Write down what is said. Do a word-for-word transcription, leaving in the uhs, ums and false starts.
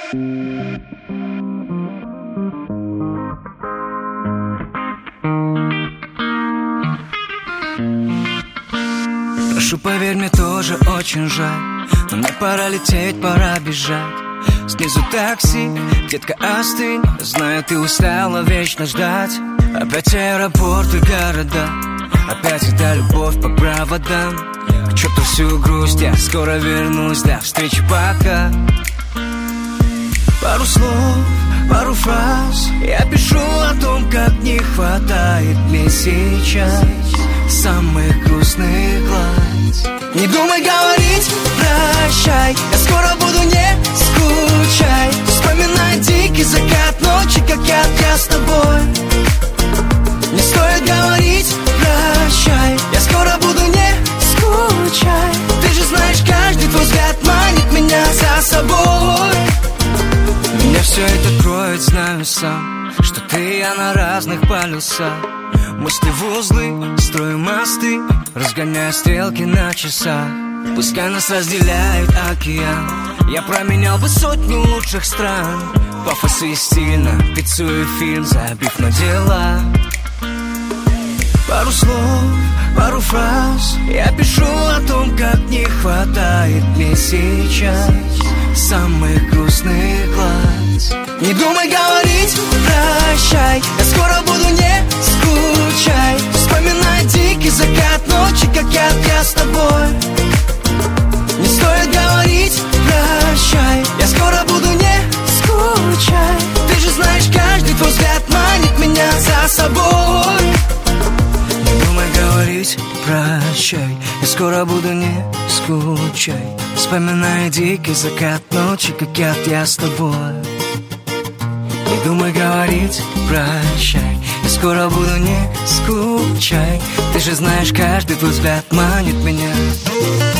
Прошу, поверь, мне тоже очень жаль, но мне пора лететь, пора бежать. Снизу такси, детка, остынь. Знаю, ты устала вечно ждать. Опять аэропорты, города, опять эта любовь по проводам. К черту всю грусть, я скоро вернусь. До встречи, пока. Пару слов, пару фраз я пишу о том, как не хватает мне сейчас самых грустных глаз. Не думай говорить прощай, я скоро буду, не скучай. Вспоминай дикий закат ночи, как я, я с тобой. Не стоит говорить прощай, я скоро буду, не скучай. Ты же знаешь, каждый твой взгляд манит меня за собой. Меня все это кроет, знаю сам, что ты и я на разных полюсах. Мысли в узлы, строим мосты, разгоняя стрелки на часах. Пускай нас разделяет океан, я променял бы сотню лучших стран. Пафос и стильно, пиццу и фильм, забив на дела. Пару слов, пару фраз я пишу о том, как не хватает мне сейчас самых грустных глаз. Не думай говорить прощай, я скоро буду, не скучай. Вспоминай дикий закат ночи, как я, я с тобой. Не стоит говорить прощай, я скоро буду, не скучай. Ты же знаешь, каждый твой взгляд манит меня за собой. Не думай говорить прощай, я скоро буду, не скучай. Вспоминай дикий закат ночи, как я, я с тобой. Не думай говорить прощай, я скоро буду, не скучай. Ты же знаешь, каждый твой взгляд манит меня.